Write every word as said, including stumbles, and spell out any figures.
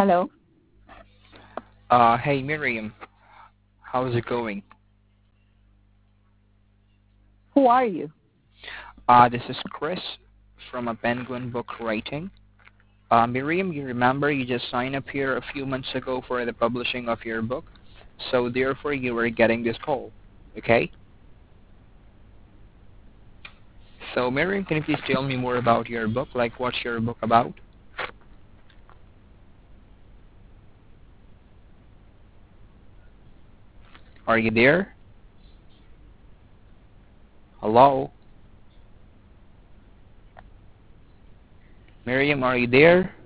Hello. Uh, hey Miriam, how's it going? Who are you? Uh, this is Chris from a Penguin Book Writing. Uh, Miriam, you remember you just signed up here a few months ago for the publishing of your book, so therefore you were getting this call, okay? So Miriam, can you please tell me more about your book? Like, what's your book about? Are you there? Hello? Miriam, are you there?